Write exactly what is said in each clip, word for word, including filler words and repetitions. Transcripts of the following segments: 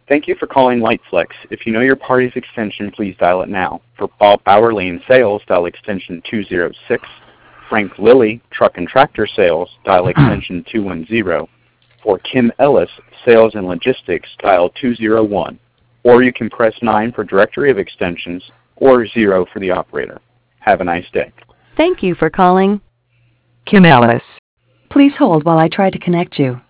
Thank you for calling LightFlex. If you know your party's extension, please dial it now. For Bob Bowerly in sales, dial extension two oh six. Frank Lilly, truck and tractor sales, dial extension two one zero. For Kim Ellis, sales and logistics, dial two oh one. Or you can press nine for directory of extensions or zero for the operator. Have a nice day. Thank you for calling Kim Ellis. Please hold while I try to connect you.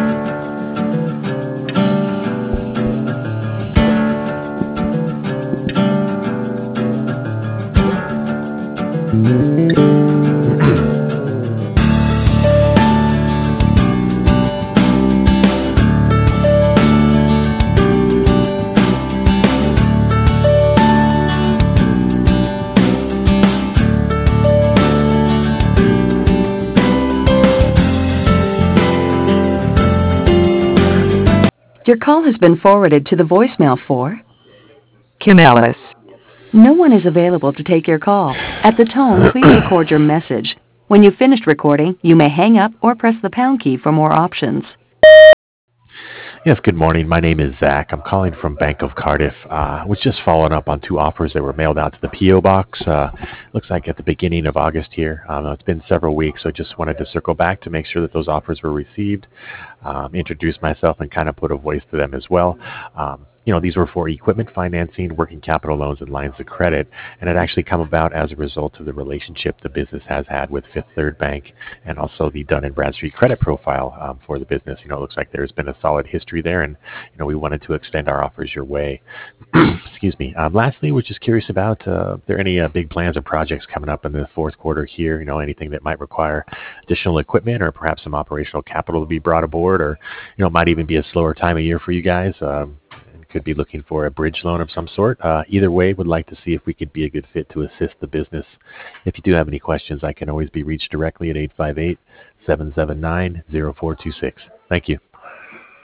Your call has been forwarded to the voicemail for Kim Ellis. No one is available to take your call. At the tone, please record your message. When you've finished recording, you may hang up or press the pound key for more options. Yes, good morning. My name is Zach. I'm calling from Bank of Cardiff. Uh, was just following up on two offers that were mailed out to the P O box. Uh, looks like at the beginning of August here. Um, it's been several weeks, so I just wanted to circle back to make sure that those offers were received, um, introduce myself, and kind of put a voice to them as well. Um, You know, these were for equipment financing, working capital loans, and lines of credit, and it actually come about as a result of the relationship the business has had with Fifth Third Bank and also the Dun and Bradstreet credit profile um, for the business. You know, it looks like there's been a solid history there, and, you know, we wanted to extend our offers your way. Excuse me. Um, lastly, we're just curious about uh, if there are any uh, big plans or projects coming up in the fourth quarter here, you know, anything that might require additional equipment or perhaps some operational capital to be brought aboard, or, you know, it might even be a slower time of year for you guys. Um, could be looking for a bridge loan of some sort. Uh, either way, would like to see if we could be a good fit to assist the business. If you do have any questions, I can always be reached directly at eight five eight, seven seven nine, zero four two six. Thank you.